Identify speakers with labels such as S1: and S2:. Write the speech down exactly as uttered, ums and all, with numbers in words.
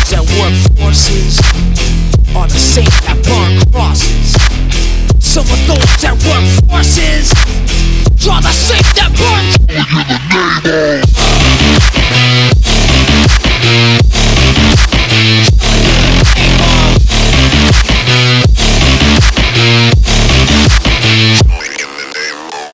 S1: that work forces are the same that burn crosses. Some of those that work forces draw the same that burn.